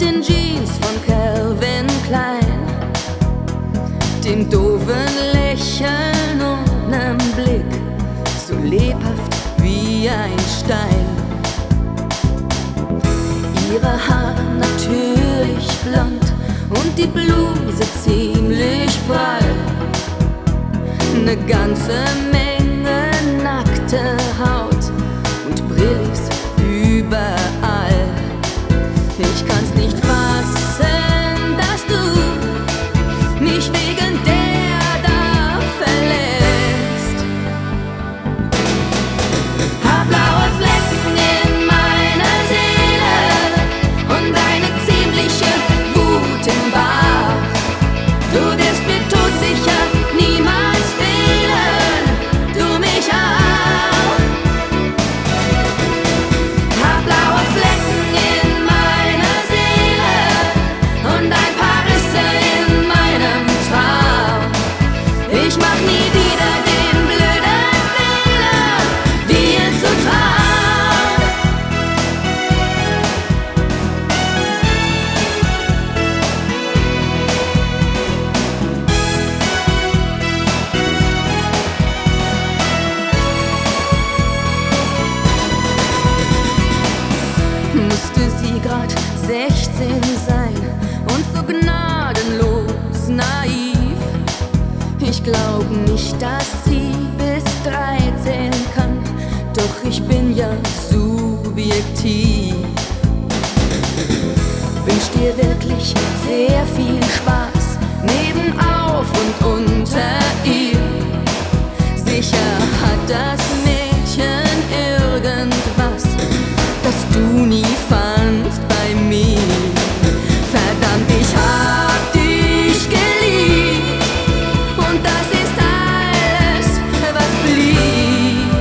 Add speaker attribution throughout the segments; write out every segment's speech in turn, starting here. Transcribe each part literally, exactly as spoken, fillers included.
Speaker 1: den Jeans von Calvin Klein, dem doofen Lächeln und nem Blick, so lebhaft wie ein Stein. Ihre Haare natürlich blond und die Bluse ziemlich prall. Ne ganze Menge nackte Haut und Brillis überall. Ich kann's nicht fassen, dass du mich wegen der da verlässt. Hab blaue Flecken in meiner Seele und eine ziemliche Wut im Bauch. Du wirst mir todsicher niemals fehlen, du mich auch. Hab blaue Flecken in meiner Seele und ein paar Risse in meinem Traum. Ich mach nie wieder den blöden Fehler, dir zu trauen. Musste sie grad sechzehn sein und so gnadenlos naiv. Ich glaub nicht, dass sie bis dreizehn kann, doch ich bin ja subjektiv. Wünsch dir wirklich sehr viel Spaß nebenauf und unter ihr. Sicher hat das Mädchen irgendwas, das du nie fandst bei mir. Verdammt, ich hab dich geliebt und das ist alles, was blieb.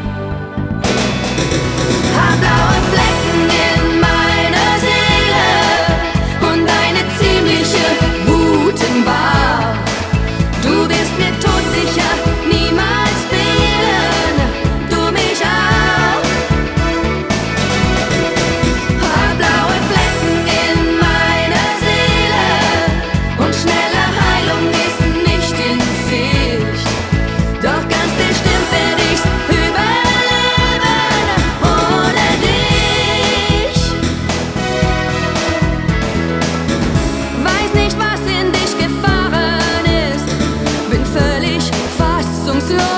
Speaker 1: Hab blaue Flecken in meiner Seele und eine ziemliche Wut im Bauch. Du wirst mir todsicher niemals fehlen, du mich auch. Hab blaue Flecken in meiner Seele und schnelle Heilung ist nicht in Sicht. Doch ganz bestimmt werd ich's überleben ohne dich. Weiß nicht, was in dich gefahren ist, bin völlig fassungslos.